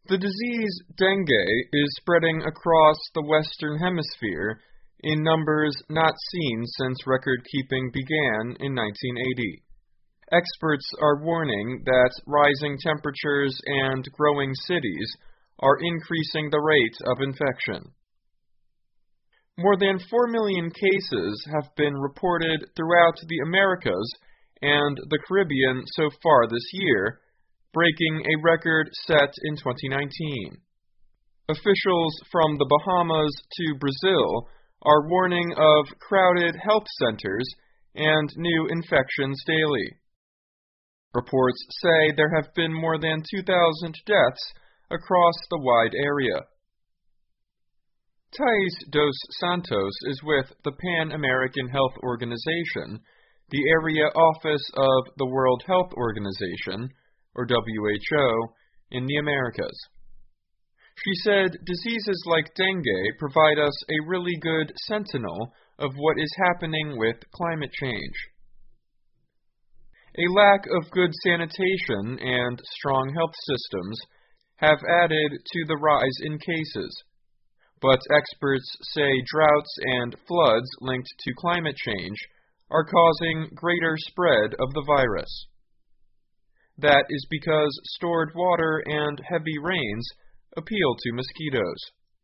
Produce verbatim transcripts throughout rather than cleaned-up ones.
The disease dengue is spreading across the Western Hemisphere in numbers not seen since record-keeping began in nineteen eighty. Experts are warning that rising temperatures and growing cities are increasing the rate of infection. More than four million cases have been reported throughout the Americas and the Caribbean so far this year, breaking a record set in twenty nineteen. Officials from the Bahamas to Brazil are warning of crowded health centers and new infections daily. Reports say there have been more than two thousand deaths across the wide area. Thais dos Santos is with the Pan American Health Organization, the area office of the World Health Organization, or W H O, in the Americas. She said diseases like dengue provide us a really good sentinel of what is happening with climate change. A lack of good sanitation and strong health systems have added to the rise in cases, but experts say droughts and floods linked to climate change are causing greater spread of the virus. That is because stored water and heavy rains appeal to mosquitoes.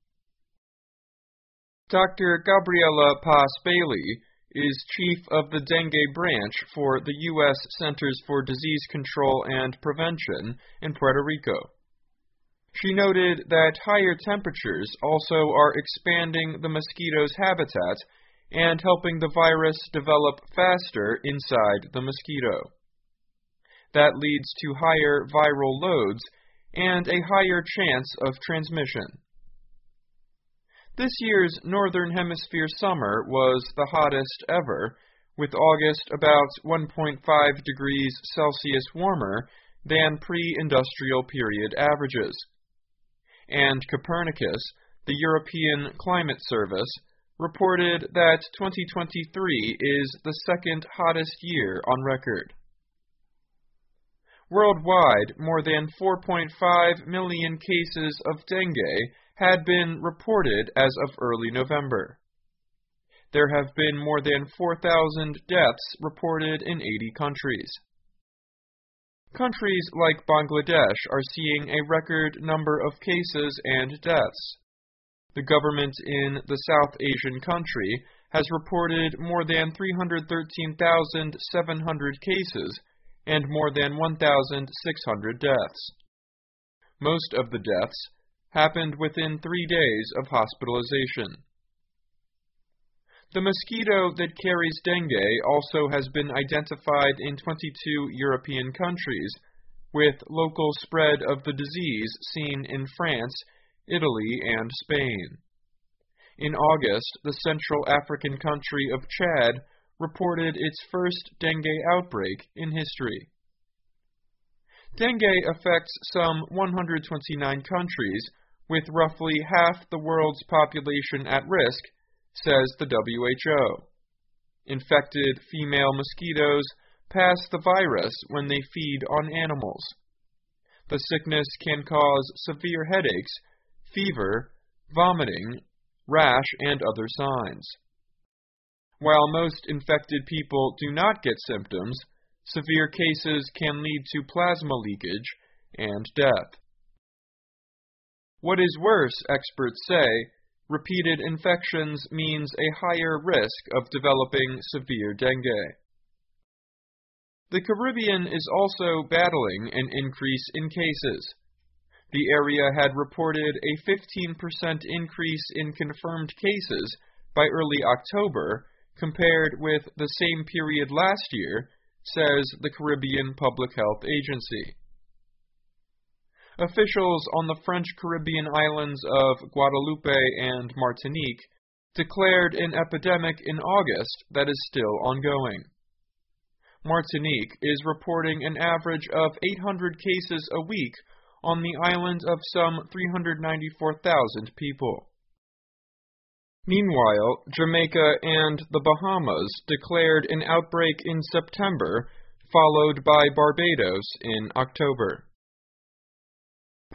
Doctor Gabriela Paz Bailey is chief of the dengue branch for the U S Centers for Disease Control and Prevention in Puerto Rico. She noted that higher temperatures also are expanding the mosquito's habitat and helping the virus develop faster inside the mosquito. That leads to higher viral loads and a higher chance of transmission. This year's Northern Hemisphere summer was the hottest ever, with August about one point five degrees Celsius warmer than pre-industrial period averages. And Copernicus, the European Climate Service, reported that twenty twenty-three is the second hottest year on record. Worldwide, more than four point five million cases of dengue had been reported as of early November. There have been more than four thousand deaths reported in eighty countries. Countries like Bangladesh are seeing a record number of cases and deaths. The government in the South Asian country has reported more than three hundred thirteen thousand seven hundred cases and more than one thousand six hundred deaths. Most of the deaths happened within three days of hospitalization. The mosquito that carries dengue also has been identified in twenty-two European countries, with local spread of the disease seen in France, Italy, and Spain. In August, the Central African country of Chad reported its first dengue outbreak in history. Dengue affects some one hundred twenty-nine countries, with roughly half the world's population at risk, says the W H O. Infected female mosquitoes pass the virus when they feed on animals. The sickness can cause severe headaches, fever, vomiting, rash, and other signs. While most infected people do not get symptoms, severe cases can lead to plasma leakage and death. What is worse, experts say, repeated infections means a higher risk of developing severe dengue. The Caribbean is also battling an increase in cases. The area had reported a fifteen percent increase in confirmed cases by early October compared with the same period last year, says the Caribbean Public Health Agency. Officials on the French Caribbean islands of Guadeloupe and Martinique declared an epidemic in August that is still ongoing. Martinique is reporting an average of eight hundred cases a week on the island of some three hundred ninety-four thousand people. Meanwhile, Jamaica and the Bahamas declared an outbreak in September, followed by Barbados in October.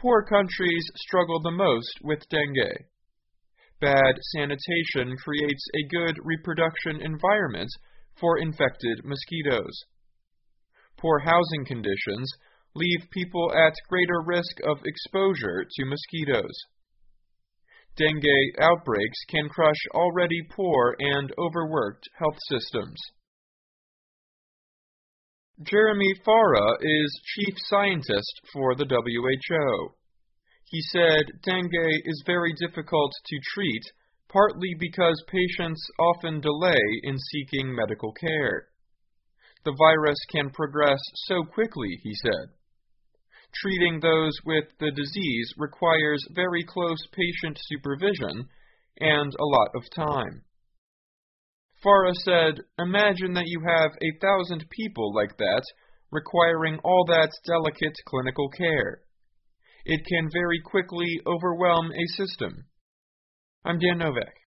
poor countries struggle the most with dengue. Bad sanitation creates a good reproduction environment for infected mosquitoes. Poor housing conditions leave people at greater risk of exposure to mosquitoes. Dengue outbreaks can crush already poor and overworked health systems. Jeremy Farah is chief scientist for the W H O. He said dengue is very difficult to treat, partly because patients often delay in seeking medical care. The virus can progress so quickly, he said. Treating those with the disease requires very close patient supervision and a lot of time. Farah said, imagine that you have a thousand people like that, requiring all that delicate clinical care. It can very quickly overwhelm a system. I'm Dan Novak.